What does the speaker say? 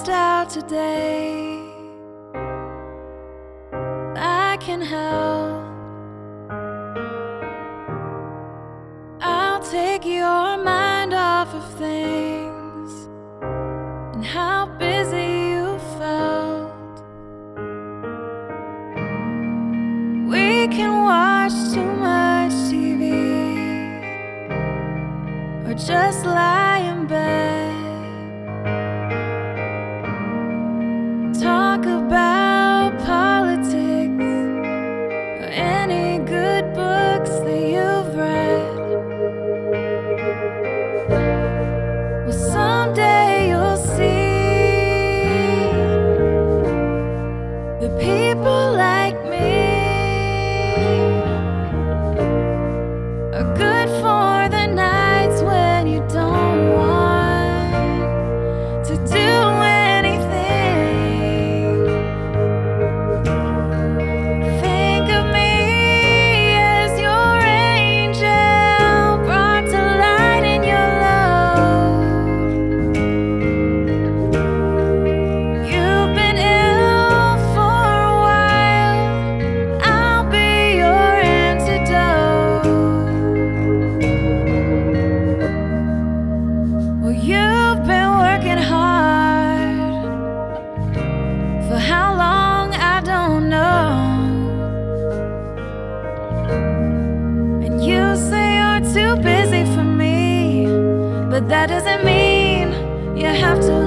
stressed out today, I can help. I'll take your mind off of things and how busy you felt. We can watch too much TV or just lie in bed. Talk about politics or any good books that you've read. Well, someday you'll see the people like me are good for the nights when you don't want to do anything. Think of me as your angel, brought to light in your load. You've been ill for a while, I'll be your antidote. Well, you've been working hard. For how long, I don't know. And you say you're too busy for me, but that doesn't mean you have to